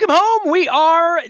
Welcome home. We are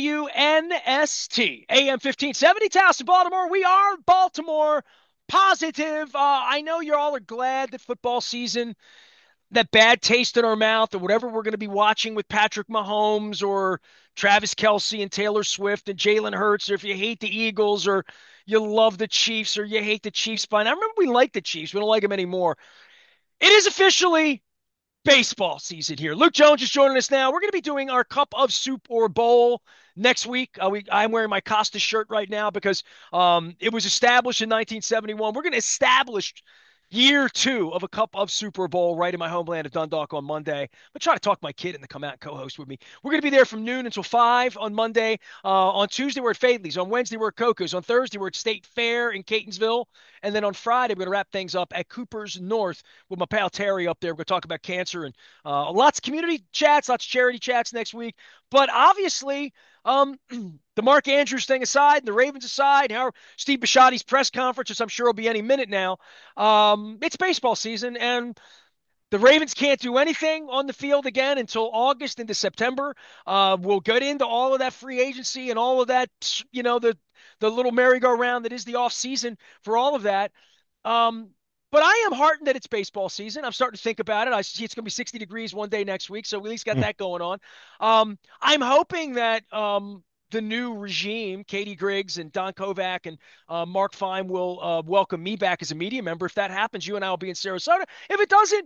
WNST, AM 1570, Towson, Baltimore. We are Baltimore positive. I know you all are glad that football season, that bad taste in our mouth, or whatever we're going to be watching with Patrick Mahomes or Travis Kelce and Taylor Swift and Jalen Hurts, or if you hate the Eagles or you love the Chiefs or you hate the Chiefs. Fine. I remember we liked the Chiefs. We don't like them anymore. It is officially baseball season here. Luke Jones is joining us now. We're going to be doing our Cup of Soup or Bowl next week. I'm wearing my Costa shirt right now because it was established in 1971. We're going to establish year two of a Cup of Super Bowl right in my homeland of Dundalk on Monday. I'm trying to talk my kid into come out and co-host with me. We're going to be there from noon until 5 on Monday. On Tuesday, we're at Fadley's. On Wednesday, we're at Coco's. On Thursday, we're at State Fair in Catonsville. And then on Friday, we're going to wrap things up at Cooper's North with my pal Terry up there. We're going to talk about cancer and lots of community chats, lots of charity chats next week. But obviously, the Mark Andrews thing aside, the Ravens aside, how Steve Bisciotti's press conference, which I'm sure will be any minute now, it's baseball season, and the Ravens can't do anything on the field again until August into September. We'll get into all of that free agency and all of that, the little merry-go-round that is the off season for all of that. Um, but I am heartened that it's baseball season. I'm starting to think about it. I see it's going to be 60 degrees one day next week, so we at least got Mm. that going on. I'm hoping that the new regime, Katie Griggs and Don Kovac and Mark Fine, will welcome me back as a media member. If that happens, you and I will be in Sarasota. If it doesn't,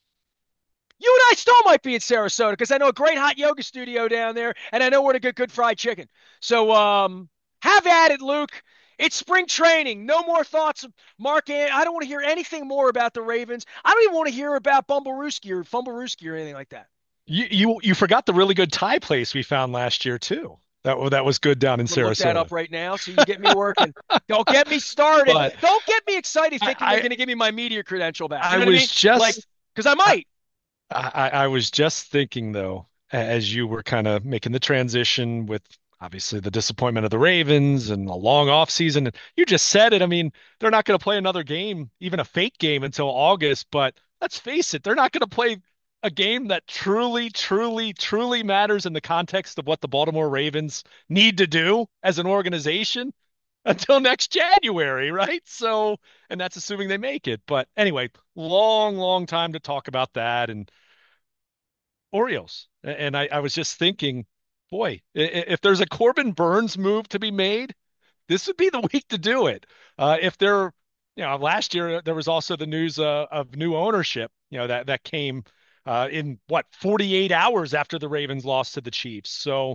you and I still might be in Sarasota because I know a great hot yoga studio down there, and I know where to get good fried chicken. So have at it, Luke. It's spring training. No more thoughts of Mark. I don't want to hear anything more about the Ravens. I don't even want to hear about Bumblerooski or Fumblerooski or anything like that. You forgot the really good Thai place we found last year too. That was good down in I'm gonna look that Sarasota. up right now so you get me working. Don't get me started. But Don't get me excited thinking you're I going to give me my media credential back. You I know what I mean? was Like, just because I I, might. I was just thinking though, as you were kind of making the transition with obviously the disappointment of the Ravens and a long off season, and you just said it. I mean, they're not going to play another game, even a fake game, until August. But let's face it, they're not going to play a game that truly, truly, truly matters in the context of what the Baltimore Ravens need to do as an organization until next January, right? So, and that's assuming they make it. But anyway, long, long time to talk about that. And Orioles. And I was just thinking, boy, if there's a Corbin Burns move to be made, this would be the week to do it. If they're, last year there was also the news of new ownership, that came in what 48 hours after the Ravens lost to the Chiefs. So,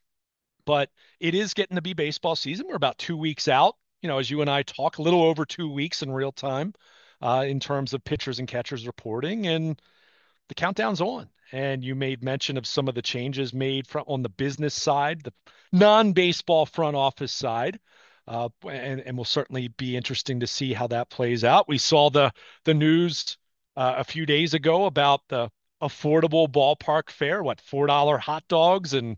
but it is getting to be baseball season. We're about 2 weeks out. As you and I talk, a little over 2 weeks in real time, in terms of pitchers and catchers reporting, and the countdown's on. And you made mention of some of the changes made from on the business side, the non-baseball front office side. And will certainly be interesting to see how that plays out. We saw the news a few days ago about the affordable ballpark fare, what, $4 hot dogs and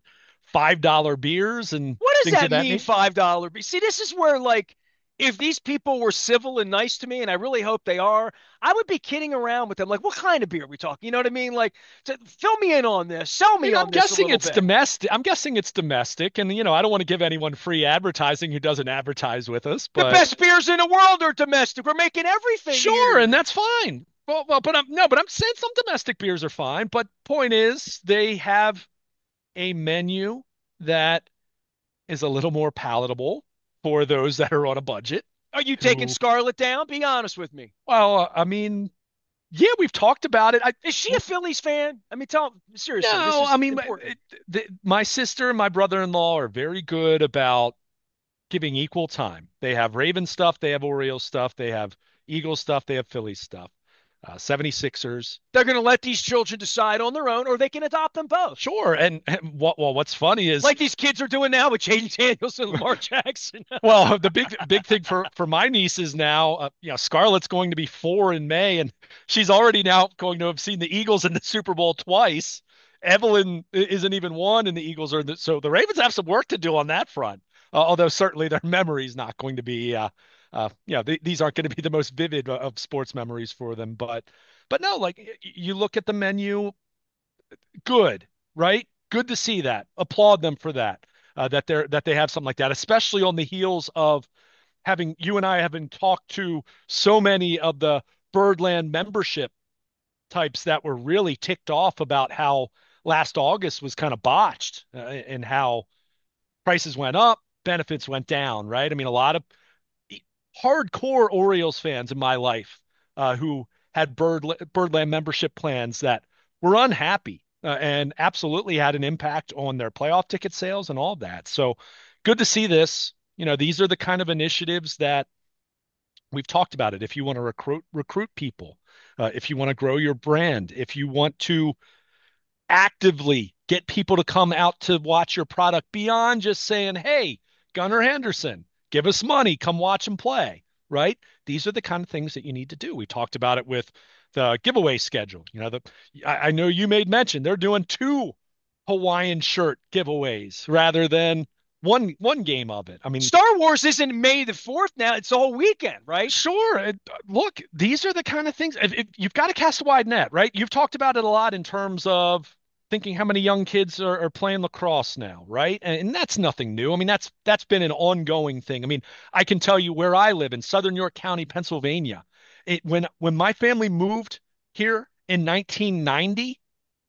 $5 beers and What does things of that that mean, nature. $5? See, this is where, like, if these people were civil and nice to me, and I really hope they are, I would be kidding around with them. Like, what kind of beer are we talking? You know what I mean? Like, fill me in on this. Sell I me mean, I'm on this a guessing little it's bit. domestic. I'm guessing it's domestic, and I don't want to give anyone free advertising who doesn't advertise with us, The but best beers in the world are domestic. We're making everything sure, and here. that's fine. Well, but I'm saying some domestic beers are fine. But point is, they have a menu that is a little more palatable for those that are on a budget. Are you taking Who, Scarlett down? Be honest with me. well, I mean, yeah, we've talked about it. Is she a Phillies fan? I mean, tell seriously. This No, I is mean, important. my sister and my brother-in-law are very good about giving equal time. They have Raven stuff, they have Orioles stuff, they have Eagles stuff, they have Phillies stuff. 76ers. They're going to let these children decide on their own, or they can adopt them both. Sure. And what's funny is, Like these kids are doing now with Jaden Daniels and Lamar Jackson. well, the big thing for my nieces now, Scarlett's going to be 4 in May, and she's already now going to have seen the Eagles in the Super Bowl twice. Evelyn isn't even one, and the Eagles are so the Ravens have some work to do on that front. Although certainly their memory is not going to be, these aren't going to be the most vivid of sports memories for them. But no, like you look at the menu, good, right? good to see that. Applaud them for that. That they have something like that, especially on the heels of having you and I having talked to so many of the Birdland membership types that were really ticked off about how last August was kind of botched and how prices went up, benefits went down, right? I mean, a lot of hardcore Orioles fans in my life who had Birdland membership plans that were unhappy and absolutely had an impact on their playoff ticket sales and all of that. So good to see this. You know, these are the kind of initiatives that we've talked about it. If you want to recruit people, if you want to grow your brand, if you want to actively get people to come out to watch your product beyond just saying, "Hey, Gunnar Henderson, give us money, come watch and play." Right? These are the kind of things that you need to do. We talked about it with the giveaway schedule. You know, I know you made mention they're doing two Hawaiian shirt giveaways rather than one game of it. I mean, Star Wars isn't May the 4th now. It's the whole weekend, right? sure. Look, these are the kind of things you've got to cast a wide net, right? You've talked about it a lot in terms of thinking how many young kids are playing lacrosse now, right? And that's nothing new. I mean, that's been an ongoing thing. I mean, I can tell you where I live in Southern York County, Pennsylvania. When my family moved here in 1990,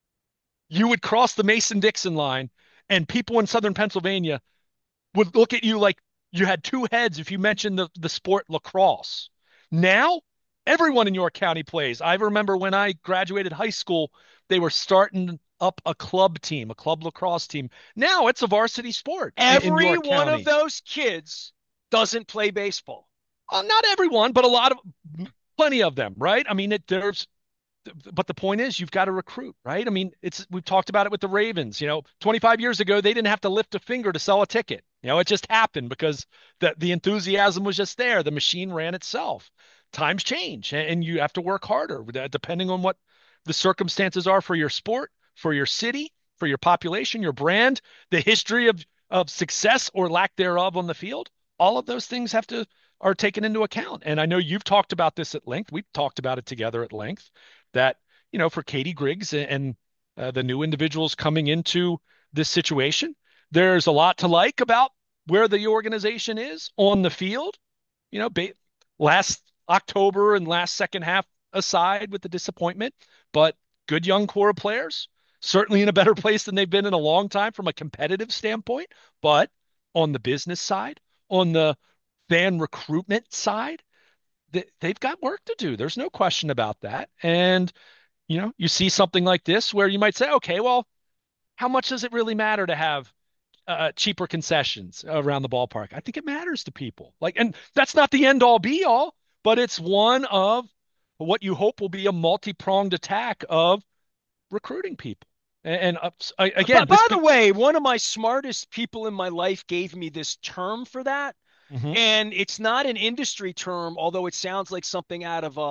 you would cross the Mason-Dixon line, and people in Southern Pennsylvania would look at you like you had two heads if you mentioned the sport lacrosse. Now, everyone in York County plays. I remember when I graduated high school, they were starting up a club team, a club lacrosse team. Now it's a varsity sport in Every York one of County. those kids doesn't play baseball. Not everyone, but a lot of plenty of them, right? I mean, there's but the point is you've got to recruit, right? I mean, it's we've talked about it with the Ravens. 25 years ago they didn't have to lift a finger to sell a ticket. It just happened because the enthusiasm was just there. The machine ran itself. Times change, and you have to work harder depending on what the circumstances are for your sport, for your city, for your population, your brand, the history of success or lack thereof on the field. All of those things are taken into account. And I know you've talked about this at length. We've talked about it together at length that, for Katie Griggs and the new individuals coming into this situation, there's a lot to like about where the organization is on the field. You know, last October and last second half aside with the disappointment, but good young core of players, certainly in a better place than they've been in a long time from a competitive standpoint. But on the business side, on the fan recruitment side, they've got work to do. There's no question about that. And, you see something like this where you might say, okay, well, how much does it really matter to have cheaper concessions around the ballpark? I think it matters to people. And that's not the end all be all, but it's one of what you hope will be a multi-pronged attack of recruiting people. Again, But this. by the way, one of my smartest people in my life gave me this term for that. Mhm. And it's not an industry term, although it sounds like something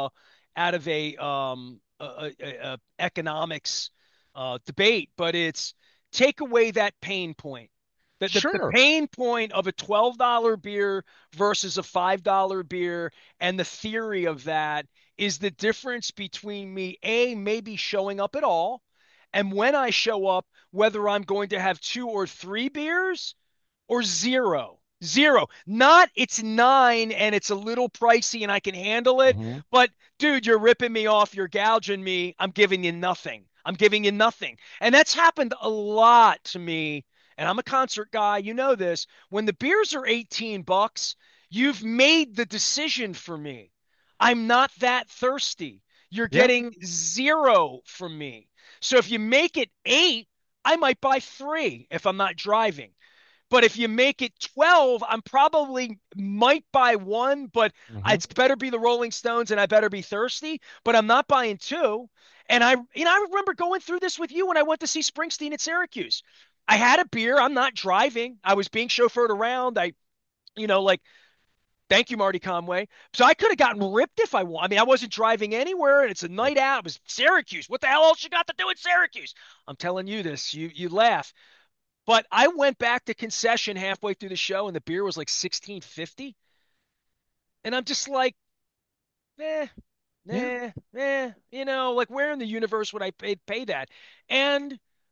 out of a economics debate, but it's take away that pain point. The Sure. pain point of a $12 beer versus a $5 beer, and the theory of that is the difference between me, maybe showing up at all, and when I show up, whether I'm going to have two or three beers or zero. Zero. Not it's nine and it's a little pricey and I can handle it. Mhm. But dude, you're ripping me off. You're gouging me. I'm giving you nothing. I'm giving you nothing. And that's happened a lot to me. And I'm a concert guy. You know this. When the beers are 18 bucks, you've made the decision for me. I'm not that thirsty. You're Yeah. getting zero from me. So if you make it eight, I might buy three if I'm not driving. But if you make it 12, I'm probably might buy one, but Mhm. it's better be the Rolling Stones and I better be thirsty, but I'm not buying two. And I remember going through this with you when I went to see Springsteen at Syracuse. I had a beer. I'm not driving. I was being chauffeured around. Like, thank you, Marty Conway. So I could have gotten ripped if I want. I mean, I wasn't driving anywhere and it's a night out. It was Syracuse. What the hell else you got to do in Syracuse? I'm telling you this. You laugh. But I went back to concession halfway through the show, and the beer was like 16.50, and I'm just like, eh, Yeah. like where in the universe would I pay that? And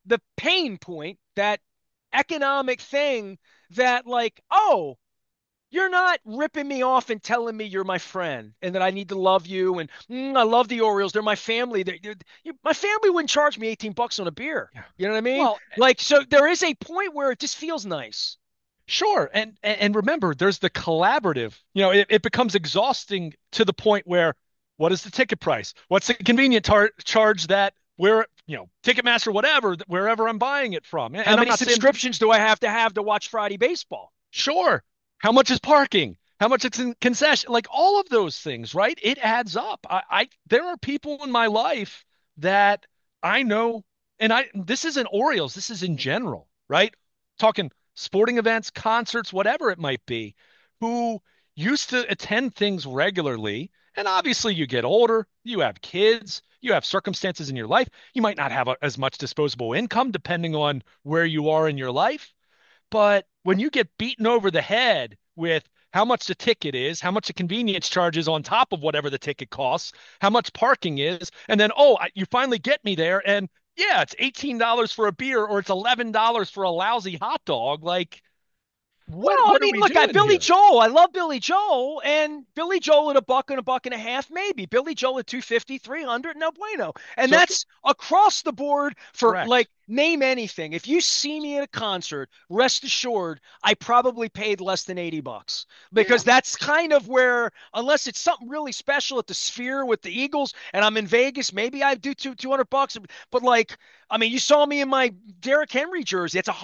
the pain point, that economic thing that like, oh, you're not ripping me off and telling me you're my friend and that I need to love you and I love the Orioles. They're my family. My family wouldn't charge me 18 bucks on a beer. Yeah. You know what I mean? Well, Like, so there is a point where it just feels nice. sure. And remember, there's the collaborative. It becomes exhausting to the point where what is the ticket price? What's the convenient charge that where, Ticketmaster, whatever, wherever I'm buying it from. How And I'm many not saying, subscriptions do I have to watch Friday baseball? sure, how much is parking? How much is in concession? Like all of those things, right? It adds up. There are people in my life that I know, and this isn't Orioles, this is in general, right? Talking sporting events, concerts, whatever it might be, who used to attend things regularly. And obviously, you get older, you have kids, you have circumstances in your life. You might not have as much disposable income depending on where you are in your life. But when you get beaten over the head with how much the ticket is, how much the convenience charge is on top of whatever the ticket costs, how much parking is, and then, oh, you finally get me there, and yeah, it's $18 for a beer or it's $11 for a lousy hot dog. Like, Well, what I what are mean, we look, doing Billy here? Joel. I love Billy Joel, and Billy Joel at a buck and a buck and a half, maybe. Billy Joel at 250, 300, no bueno. And So that's across the board for like correct. name anything. If you see me at a concert, rest assured, I probably paid less than 80 bucks Yeah. because that's kind of where, unless it's something really special at the Sphere with the Eagles and I'm in Vegas, maybe I do 200 bucks. But like, I mean, you saw me in my Derrick Henry jersey. It's a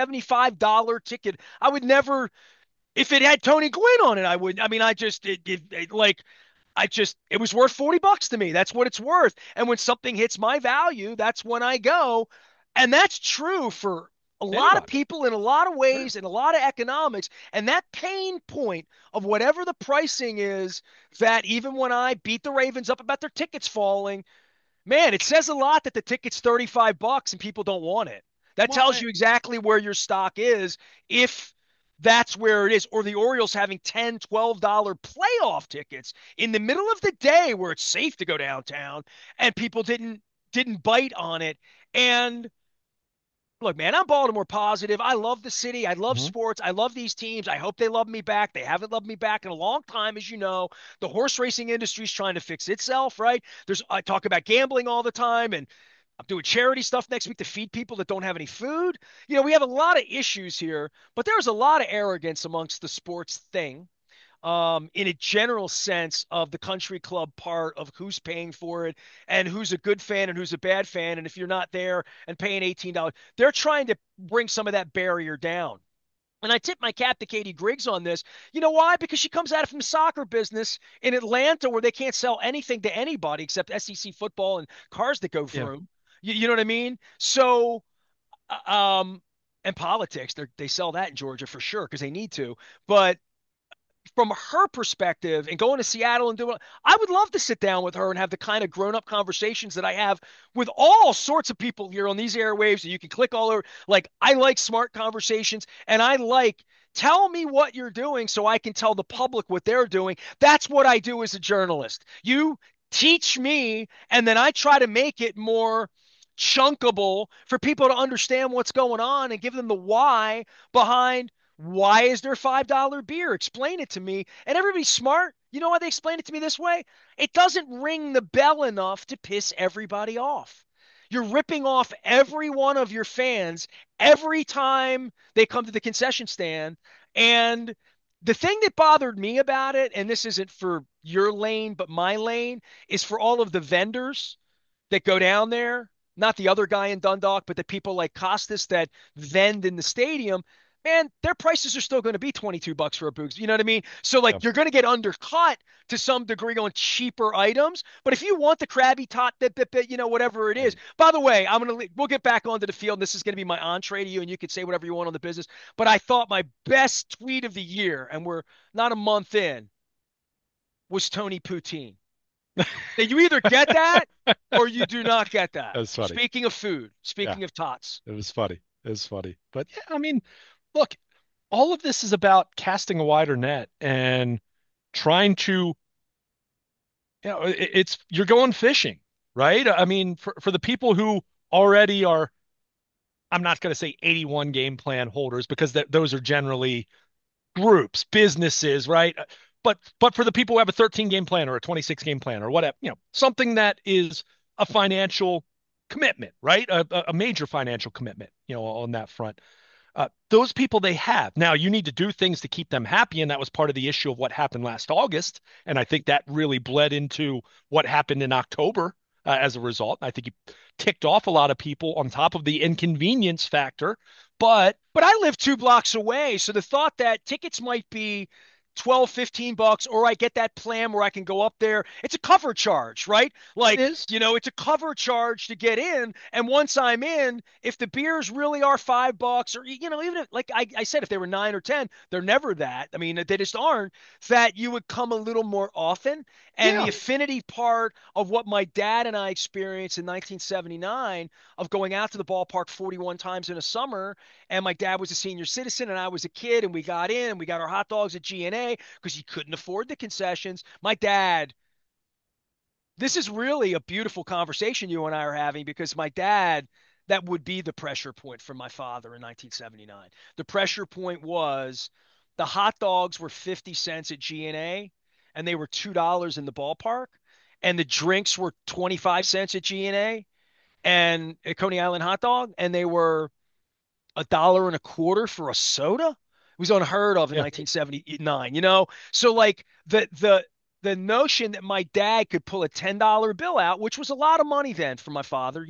$175 ticket. I would never, if it had Tony Gwynn on it, I would. I mean, I just like I just it was worth 40 bucks to me. That's what it's worth. And when something hits my value, that's when I go. And that's true for a lot of Anybody. people in a lot of Sure. ways and a lot of economics. And that pain point of whatever the pricing is, that even when I beat the Ravens up about their tickets falling, man, it says a lot that the ticket's 35 bucks and people don't want it. That Well, tells you exactly where your stock is if that's where it is. Or the Orioles having $10, $12 playoff tickets in the middle of the day where it's safe to go downtown and people didn't bite on it. And look, man, I'm Baltimore positive. I love the city. I love mhm. sports. I love these teams. I hope they love me back. They haven't loved me back in a long time, as you know. The horse racing industry is trying to fix itself, right? I talk about gambling all the time, and I'm doing charity stuff next week to feed people that don't have any food. We have a lot of issues here, but there's a lot of arrogance amongst the sports thing, in a general sense of the country club part of who's paying for it and who's a good fan and who's a bad fan. And if you're not there and paying $18, they're trying to bring some of that barrier down. And I tip my cap to Katie Griggs on this. You know why? Because she comes at it from the soccer business in Atlanta where they can't sell anything to anybody except SEC football and cars that go Yeah. through. You know what I mean? So, and politics, they sell that in Georgia for sure because they need to. But from her perspective and going to Seattle and doing, I would love to sit down with her and have the kind of grown up conversations that I have with all sorts of people here on these airwaves. And you can click all over. Like, I like smart conversations and I like, tell me what you're doing so I can tell the public what they're doing. That's what I do as a journalist. You teach me, and then I try to make it more chunkable for people to understand what's going on and give them the why behind why is there $5 beer? Explain it to me. And everybody's smart. You know why they explain it to me this way? It doesn't ring the bell enough to piss everybody off. You're ripping off every one of your fans every time they come to the concession stand. And the thing that bothered me about it, and this isn't for your lane, but my lane, is for all of the vendors that go down there, not the other guy in Dundalk, but the people like Costas that vend in the stadium, man, their prices are still going to be 22 bucks for a boogs. You know what I mean? So Yeah. like you're going to get undercut to some degree on cheaper items. But if you want the Krabby Tot, whatever it is. Right. By the way, we'll get back onto the field. And this is going to be my entree to you, and you can say whatever you want on the business. But I thought my best tweet of the year, and we're not a month in, was Tony Poutine. That you either get that or you do not get that. That was funny. Speaking of food, Yeah. speaking of tots. It was funny. It was funny. But yeah, I mean, look, all of this is about casting a wider net and trying to, it's you're going fishing, right? I mean, for the people who already are I'm not going to say 81 game plan holders because those are generally groups, businesses, right? But for the people who have a 13 game plan or a 26 game plan or whatever, something that is a financial commitment, right? A major financial commitment, on that front. Those people they have. Now you need to do things to keep them happy, and that was part of the issue of what happened last August. And I think that really bled into what happened in October as a result. I think he ticked off a lot of people on top of the inconvenience factor. But But I live 2 blocks away. So the thought that tickets might be 12, $15, or I get that plan where I can go up there, it's a cover charge, right? it Like, is, it's a cover charge to get in. And once I'm in, if the beers really are $5, or, even if, like I said, if they were 9 or 10, they're never that. I mean, they just aren't, that you would come a little more often. And yeah, the affinity part of what my dad and I experienced in 1979 of going out to the ballpark 41 times in a summer, and my dad was a senior citizen and I was a kid, and we got in and we got our hot dogs at G&A because he couldn't afford the concessions. My dad, this is really a beautiful conversation you and I are having, because my dad, that would be the pressure point for my father in 1979. The pressure point was the hot dogs were 50 cents at G&A and they were $2 in the ballpark, and the drinks were 25 cents at G&A and at Coney Island hot dog, and they were $1.25 for a soda. It was unheard of in yeah, 1979, So like the notion that my dad could pull a $10 bill out, which was a lot of money then for my father,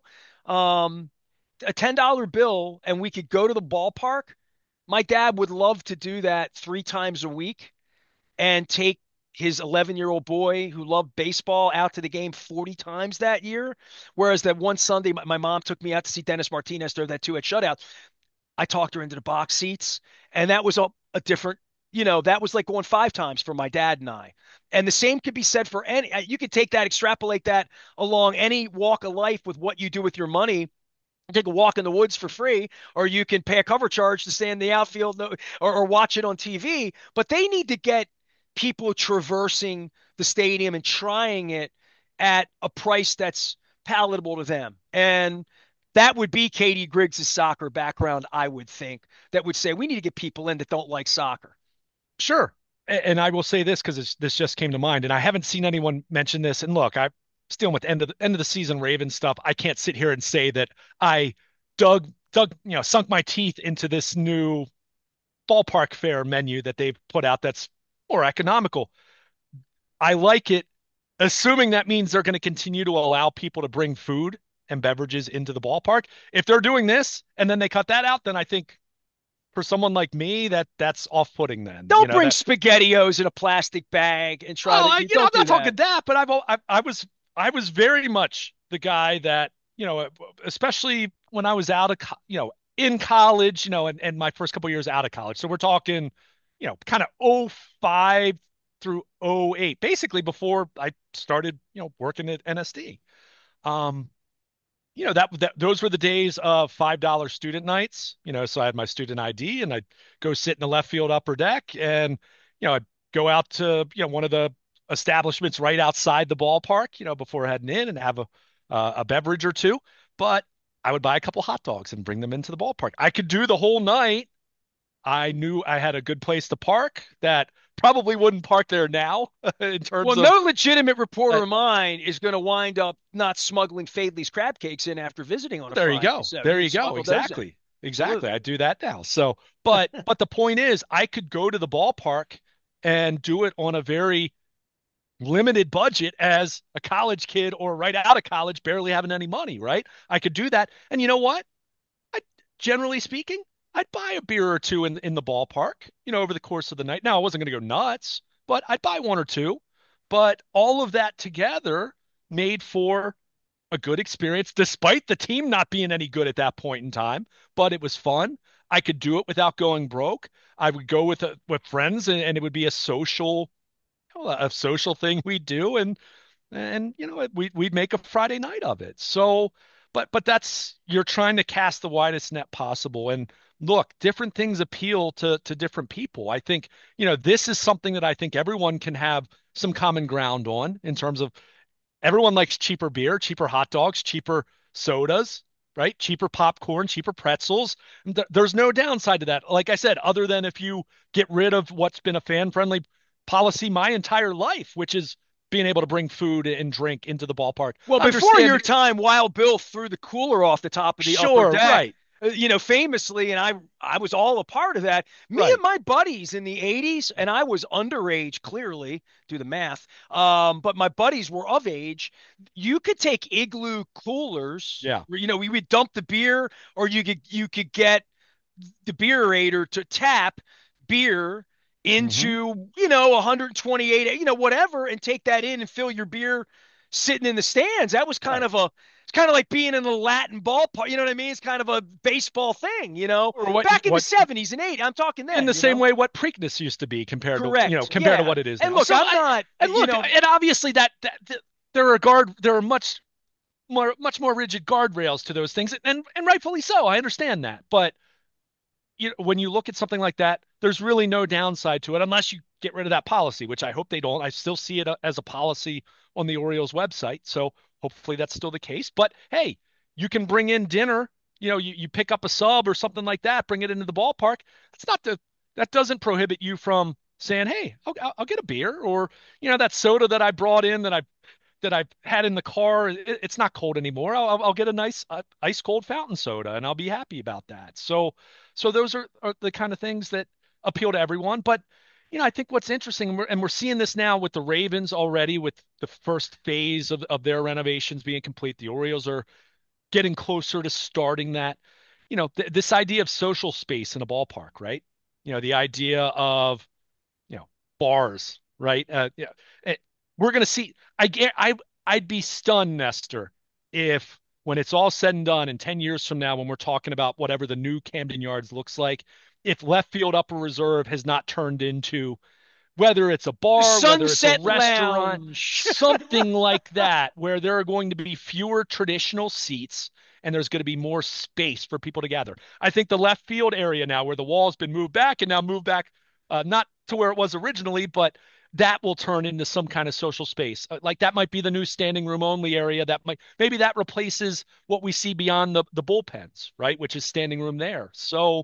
um, a $10 bill, and we could go to the ballpark. My dad would love to do that 3 times a week and take his 11-year-old boy who loved baseball out to the game 40 times that year. Whereas that one Sunday, my mom took me out to see Dennis Martinez throw that 2-hit shutout. I talked her into the box seats, and that was a different, that was like going 5 times for my dad and I. And the same could be said for any, you could take that, extrapolate that along any walk of life with what you do with your money. Take a walk in the woods for free, or you can pay a cover charge to stay in the outfield, or watch it on TV. But they need to get people traversing the stadium and trying it at a price that's palatable to them. And that would be Katie Griggs' soccer background, I would think, that would say we need to get people in that don't like soccer. sure. And I will say this because this just came to mind, and I haven't seen anyone mention this. And look, I'm still with end of the season Ravens stuff. I can't sit here and say that I sunk my teeth into this new ballpark fare menu that they've put out that's more economical. I like it, assuming that means they're going to continue to allow people to bring food and beverages into the ballpark. If they're doing this and then they cut that out, then I think for someone like me that's off-putting then. Don't bring SpaghettiOs in a plastic bag and try to. Oh, You don't I'm do not that. talking that, but I was very much the guy that, especially when I was out of, in college, and my first couple of years out of college. So we're talking, kind of '05 through '08, basically before I started, working at NSD. Um, that those were the days of $5 student nights. So I had my student ID and I'd go sit in the left field upper deck, and I'd go out to one of the establishments right outside the ballpark, before heading in, and have a beverage or two. But I would buy a couple hot dogs and bring them into the ballpark. I could do the whole night. I knew I had a good place to park that probably wouldn't park there now in Well, terms of no legitimate reporter uh, of mine is going to wind up not smuggling Fadley's crab cakes in after visiting on a there you Friday. go. So There you you go. smuggle those in. Exactly. Exactly. Absolutely. I do that now. So, but the point is, I could go to the ballpark and do it on a very limited budget as a college kid or right out of college, barely having any money, right? I could do that. And you know what? I, generally speaking, I'd buy a beer or two in the ballpark, over the course of the night. Now, I wasn't going to go nuts, but I'd buy one or two. But all of that together made for a good experience, despite the team not being any good at that point in time. But it was fun. I could do it without going broke. I would go with friends, and it would be a social thing we do, and we'd make a Friday night of it. So, but that's, you're trying to cast the widest net possible. And look, different things appeal to different people. I think this is something that I think everyone can have some common ground on, in terms of everyone likes cheaper beer, cheaper hot dogs, cheaper sodas. right? Cheaper popcorn, cheaper pretzels. There's no downside to that. Like I said, other than if you get rid of what's been a fan-friendly policy my entire life, which is being able to bring food and drink into the ballpark. Well, I before understand. your time, Wild Bill threw the cooler off the top of the upper Sure, deck. right, Famously, and I was all a part of that. Me and right. my buddies in the 80s, and I was underage, clearly, do the math. But my buddies were of age. You could take igloo coolers, Yeah. where, we would dump the beer, or you could get the beerator to tap beer Hmm. into 128, whatever, and take that in and fill your beer sitting in the stands. That was kind Right. of a it's kind of like being in the Latin ballpark. You know what I mean? It's kind of a baseball thing. Or what Back in the what '70s and '80s. I'm talking in then. the same way what Preakness used to be Correct. compared to Yeah. what it is And now. look, So I'm not. and look, and obviously there are much more rigid guardrails to those things, and rightfully so. I understand that, but when you look at something like that, there's really no downside to it unless you get rid of that policy, which I hope they don't. I still see it as a policy on the Orioles website, so hopefully that's still the case. But hey, you can bring in dinner. You pick up a sub or something like that, bring it into the ballpark. It's not the That doesn't prohibit you from saying, "Hey, I'll get a beer," or that soda that I brought in that I've had in the car. It's not cold anymore. I'll get a nice ice cold fountain soda, and I'll be happy about that. So those are the kind of things that appeal to everyone. But I think what's interesting, and we're seeing this now with the Ravens already, with the first phase of their renovations being complete. The Orioles are getting closer to starting that. This idea of social space in a ballpark, right? The idea of you know bars, right? Yeah, Eh, we're gonna see. I'd be stunned, Nestor, if when it's all said and done in 10 years from now, when we're talking about whatever the new Camden Yards looks like, if left field upper reserve has not turned into, whether it's a The bar, whether it's a Sunset restaurant, Lounge. something like that, where there are going to be fewer traditional seats and there's going to be more space for people to gather. I think the left field area now, where the wall's been moved back and now moved back, not to where it was originally, but that will turn into some kind of social space. Like that might be the new standing room only area. Maybe that replaces what we see beyond the bullpens, right? Which is standing room there. So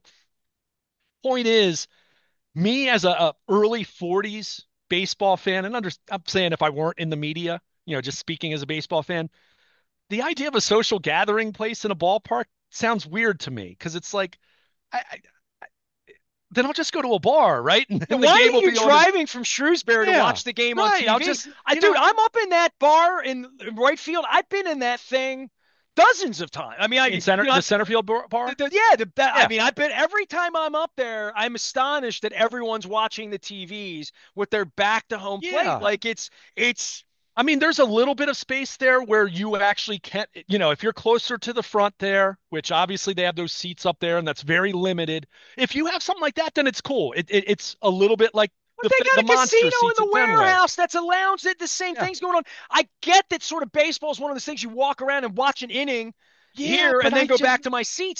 point is, me as a early 40s baseball fan, and I'm saying if I weren't in the media, just speaking as a baseball fan, the idea of a social gathering place in a ballpark sounds weird to me because it's like, I then I'll just go to a bar, right? And Yeah, then the why game are will you be on. driving from Shrewsbury to Yeah, watch the game on right. I'll TV? just, Dude, I'm up in that bar in right field. I've been in that thing dozens of times. I mean, in the center field bar. yeah, I Yeah, mean, I've been every time I'm up there, I'm astonished that everyone's watching the TVs with their back to home plate. yeah. Like it's I mean, there's a little bit of space there where you actually can't, if you're closer to the front there, which obviously they have those seats up there and that's very limited. If you have something like that, then it's cool. It's a little bit like But they got the a casino monster in seats the at Fenway. warehouse. That's a lounge. That the same Yeah. thing's going on. I get that sort of baseball is one of those things you walk around and watch an inning Yeah, here but and then go back to my seats.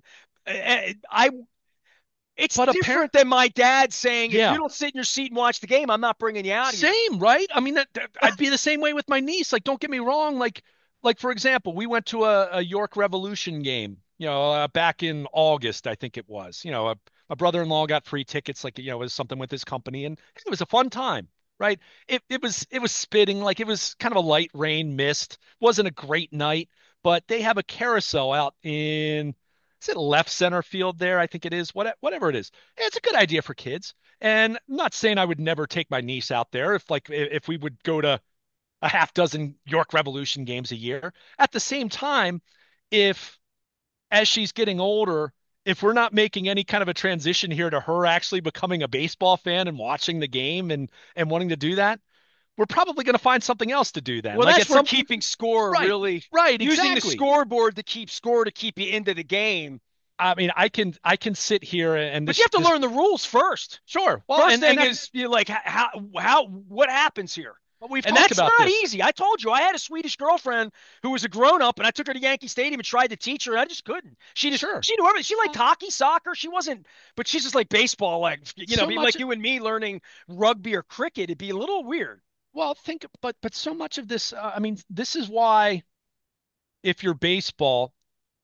I it's but apparent, different than my dad saying, if you yeah. don't sit in your seat and watch the game, I'm not bringing you out here. Same, right? I mean, I'd be the same way with my niece. Like, don't get me wrong. Like for example, we went to a York Revolution game, back in August, I think it was. My brother-in-law got free tickets, like, it was something with his company, and it was a fun time, right? It was spitting, like it was kind of a light rain mist. Wasn't a great night, but they have a carousel out in, is it left center field there? I think it is. Whatever it is, it's a good idea for kids. And I'm not saying I would never take my niece out there if we would go to a half dozen York Revolution games a year. At the same time, if as she's getting older, if we're not making any kind of a transition here to her actually becoming a baseball fan and watching the game and wanting to do that, we're probably going to find something else to do then. Well, Like that's at where some keeping score right, really right, using the exactly. scoreboard to keep score to keep you into the game. I mean, I can sit here and But you have to this learn the rules first. sure. Well, First and thing that is you like how what happens here? well, we've And talked that's about not this. easy. I told you I had a Swedish girlfriend who was a grown up, and I took her to Yankee Stadium and tried to teach her, and I just couldn't. Sure. She knew everything. She liked Well, hockey, soccer. She wasn't, but she's just like baseball, like so be much like you and me learning rugby or cricket. It'd be a little weird. Well, but so much of this, I mean, this is why if you're baseball,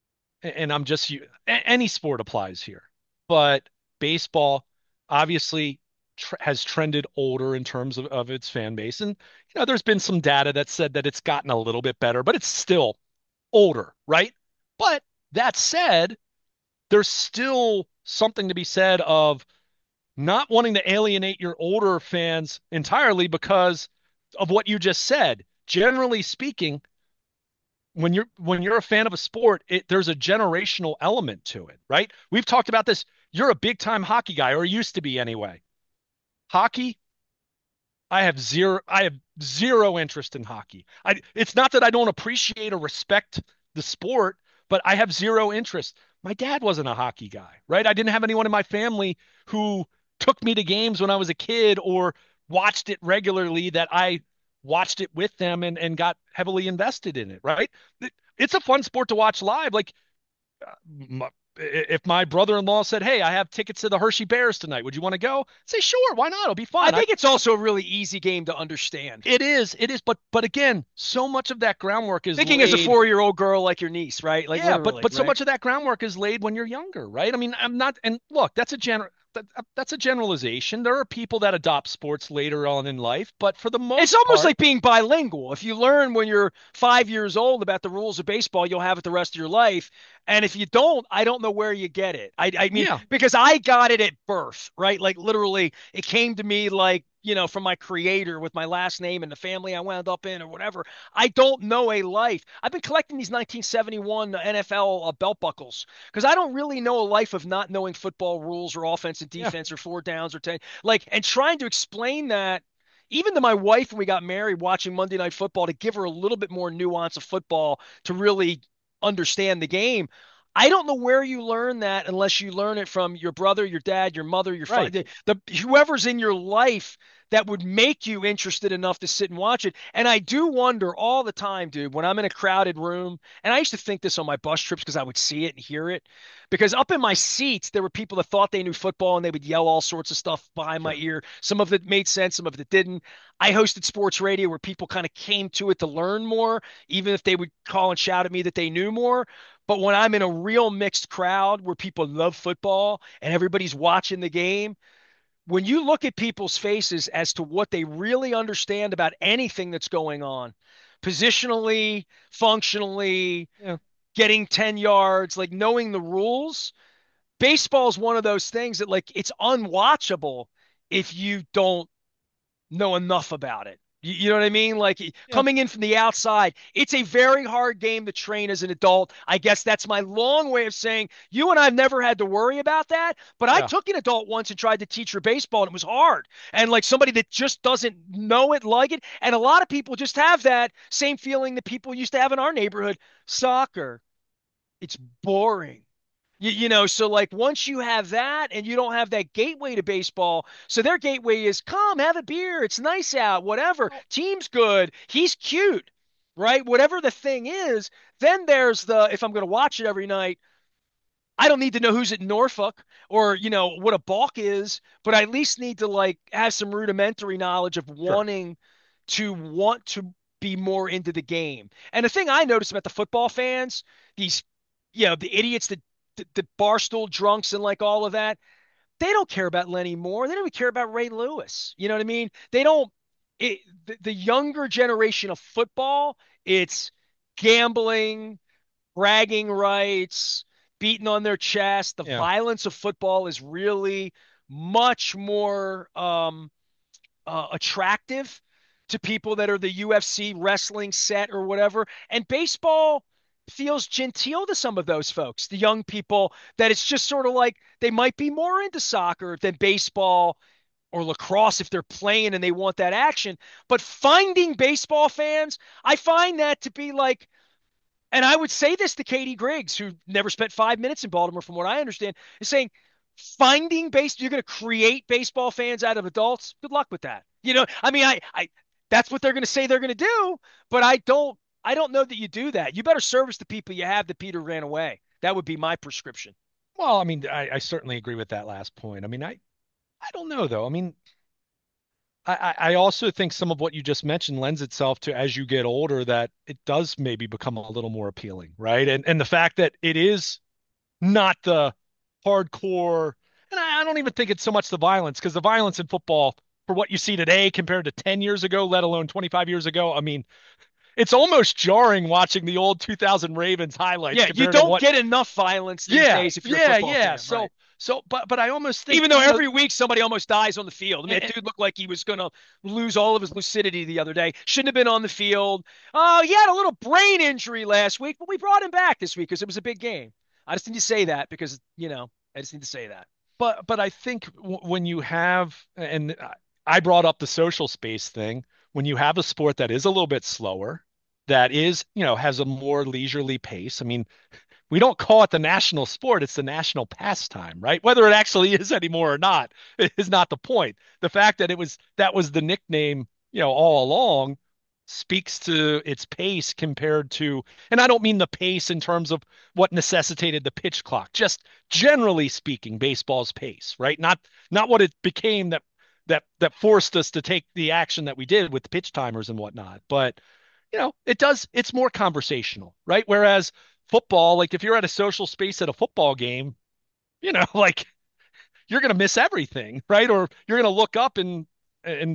and any sport applies here, but baseball obviously has trended older in terms of its fan base. And, there's been some data that said that it's gotten a little bit better, but it's still older, right? But that said, there's still something to be said of not wanting to alienate your older fans entirely because of what you just said. Generally speaking, when you're a fan of a sport, there's a generational element to it, right? We've talked about this. You're a big time hockey guy, or used to be anyway. Hockey, I have zero interest in hockey. It's not that I don't appreciate or respect the sport, but I have zero interest. My dad wasn't a hockey guy, right? I didn't have anyone in my family who took me to games when I was a kid or watched it regularly that I watched it with them and got heavily invested in it, right? It's a fun sport to watch live. Like, if my brother-in-law said, "Hey, I have tickets to the Hershey Bears tonight. Would you want to go?" Say, "Sure, why not? It'll be I fun." think it's also a really easy game to understand. It is, but again, so much of that groundwork is Thinking as a laid. 4-year-old girl like your niece, right? Like Yeah, but literally, but so right? much of that groundwork is laid when you're younger, right? I mean, I'm not, and look, that's a generalization. There are people that adopt sports later on in life, but for the It's most almost part, like being bilingual. If you learn when you're 5 years old about the rules of baseball, you'll have it the rest of your life. And if you don't, I don't know where you get it. I mean, yeah, because I got it at birth, right? Like literally, it came to me like, from my creator with my last name and the family I wound up in or whatever. I don't know a life. I've been collecting these 1971 NFL belt buckles because I don't really know a life of not knowing football rules or offense and yeah, defense or four downs or 10. Like, and trying to explain that even to my wife when we got married watching Monday Night Football to give her a little bit more nuance of football to really understand the game. I don't know where you learn that unless you learn it from your brother, your dad, your mother, your right. father, the whoever's in your life that would make you interested enough to sit and watch it. And I do wonder all the time, dude, when I'm in a crowded room, and I used to think this on my bus trips because I would see it and hear it. Because up in my seats, there were people that thought they knew football and they would yell all sorts of stuff behind my Sure. ear. Some of it made sense, some of it didn't. I hosted sports radio where people kind of came to it to learn more, even if they would call and shout at me that they knew more. But when I'm in a real mixed crowd where people love football and everybody's watching the game, when you look at people's faces as to what they really understand about anything that's going on, positionally, functionally, Yeah, getting 10 yards, like knowing the rules, baseball is one of those things that like it's unwatchable if you don't know enough about it. You know what I mean? Like yeah, coming in from the outside, it's a very hard game to train as an adult. I guess that's my long way of saying you and I've never had to worry about that. But I yeah. took an adult once and tried to teach her baseball, and it was hard. And like somebody that just doesn't know it, like it. And a lot of people just have that same feeling that people used to have in our neighborhood. Soccer, it's boring. So like once you have that and you don't have that gateway to baseball, so their gateway is come have a beer, it's nice out, whatever, Well, team's good, he's cute, right? Whatever the thing is, then there's the if I'm going to watch it every night, I don't need to know who's at Norfolk or what a balk is, but I at least need to like have some rudimentary knowledge of sure. want to be more into the game. And the thing I notice about the football fans, these the idiots that barstool drunks and like all of that, they don't care about Lenny Moore. They don't even care about Ray Lewis. You know what I mean? They don't. The younger generation of football, it's gambling, bragging rights, beating on their chest. The Yeah, violence of football is really much more attractive to people that are the UFC wrestling set or whatever. And baseball feels genteel to some of those folks, the young people, that it's just sort of like they might be more into soccer than baseball or lacrosse if they're playing and they want that action. But finding baseball fans, I find that to be like, and I would say this to Katie Griggs, who never spent 5 minutes in Baltimore, from what I understand, is saying finding base, you're going to create baseball fans out of adults. Good luck with that. I mean, that's what they're going to say they're going to do, but I don't know that you do that. You better service the people you have that Peter ran away. That would be my prescription. well, I mean, I certainly agree with that last point. I mean, I don't know though. I mean, I also think some of what you just mentioned lends itself to as you get older that it does maybe become a little more appealing, right? And the fact that it is not the hardcore, and I don't even think it's so much the violence because the violence in football for what you see today compared to 10 years ago, let alone 25 years ago, I mean, it's almost jarring watching the old 2000 Ravens highlights Yeah, you compared to don't what. get enough violence these Yeah, days if you're a yeah, football yeah. fan, So right? but I almost think, Even though every week somebody almost dies on the field. I mean, that and, dude looked like he was going to lose all of his lucidity the other day. Shouldn't have been on the field. Oh, he had a little brain injury last week, but we brought him back this week because it was a big game. I just need to say that because, I just need to say that. but I think when you have, and I brought up the social space thing, when you have a sport that is a little bit slower, that is, has a more leisurely pace. I mean, we don't call it the national sport, it's the national pastime, right? Whether it actually is anymore or not is not the point. The fact that that was the nickname, all along speaks to its pace compared to, and I don't mean the pace in terms of what necessitated the pitch clock, just generally speaking, baseball's pace, right? Not what it became that forced us to take the action that we did with the pitch timers and whatnot. But it's more conversational, right? Whereas football, like if you're at a social space at a football game, like you're going to miss everything, right? Or you're going to look up and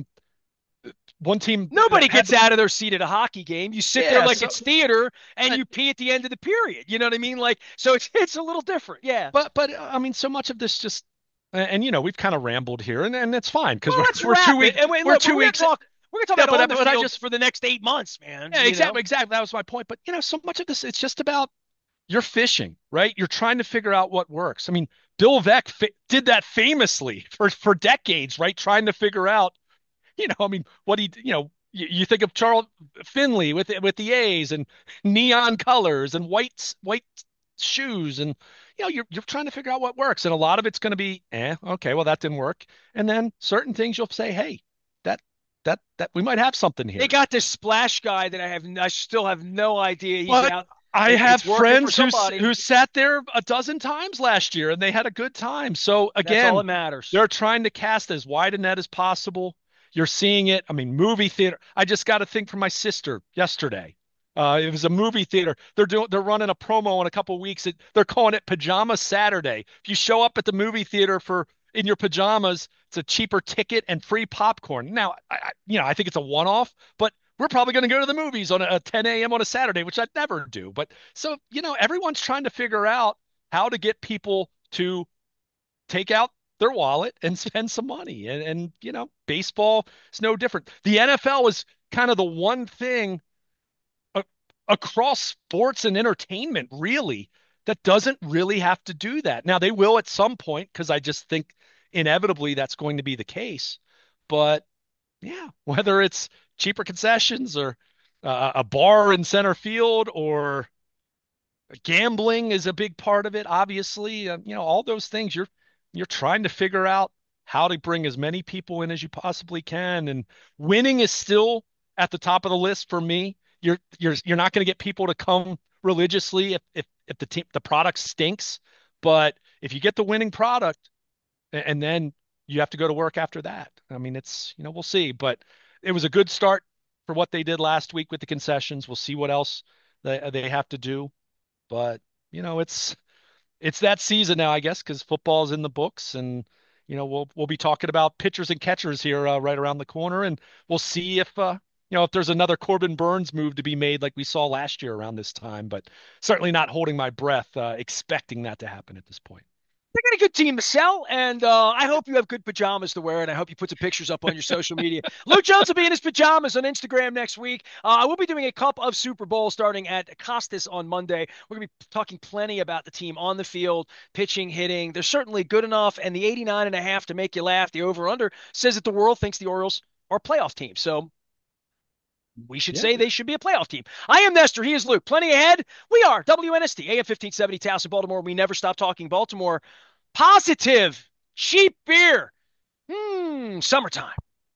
one team Nobody had gets the, out of their seat at a hockey game. You sit there yeah, like so it's theater and but you pee at the end of the period. You know what I mean? Like, so it's a little different. Yeah. but I mean so much of this just and we've kind of rambled here and it's fine because Well, we're let's we're two wrap it. week And wait, we're look, 2 weeks. we're gonna talk Yeah, about on the but I field just for the next 8 months, man. yeah, exactly that was my point. But so much of this it's just about you're fishing, right? You're trying to figure out what works. I mean, Bill Veeck did that famously for decades, right? Trying to figure out, I mean, what he, you think of Charles Finley with the A's and neon colors and white shoes, and you're trying to figure out what works, and a lot of it's going to be, okay, well that didn't work, and then certain things you'll say, hey, that that we might have something They here. got this splash guy that I still have no idea he's But out. I have It's working for friends somebody. who sat there a dozen times last year and they had a good time. So That's all again, that matters. they're trying to cast as wide a net as possible. You're seeing it. I mean, movie theater. I just got a thing from my sister yesterday. It was a movie theater. They're running a promo in a couple of weeks. They're calling it Pajama Saturday. If you show up at the movie theater in your pajamas, it's a cheaper ticket and free popcorn. Now, I think it's a one-off, but we're probably going to go to the movies on a 10 a.m. on a Saturday, which I'd never do. But so, everyone's trying to figure out how to get people to take out their wallet and spend some money. And baseball is no different. The NFL is kind of the one thing a- across sports and entertainment, really, that doesn't really have to do that. Now, they will at some point, because I just think inevitably that's going to be the case. But yeah, whether it's cheaper concessions or a bar in center field or gambling is a big part of it. Obviously, all those things you're trying to figure out how to bring as many people in as you possibly can, and winning is still at the top of the list for me. You're not going to get people to come religiously if the product stinks, but if you get the winning product and then you have to go to work after that. I mean, it's, we'll see, but it was a good start for what they did last week with the concessions. We'll see what else they have to do, but it's that season now, I guess, because football's in the books, and we'll be talking about pitchers and catchers here right around the corner, and we'll see if there's another Corbin Burns move to be made like we saw last year around this time, but certainly not holding my breath, expecting that to happen at this point. They got a good team to sell, and I hope you have good pajamas to wear, and I hope you put some pictures up on your social media. Luke Jones will be in his pajamas on Instagram next week. I will be doing a cup of Super Bowl starting at Costas on Monday. We're going to be talking plenty about the team on the field, pitching, hitting. They're certainly good enough, and the 89.5 to make you laugh, the over-under, says that the world thinks the Orioles are a playoff team. So we should Yeah. say they should be a playoff team. I am Nestor. He is Luke. Plenty ahead. We are WNST, AM 1570, Towson, Baltimore. We never stop talking Baltimore. Positive, cheap beer. Summertime.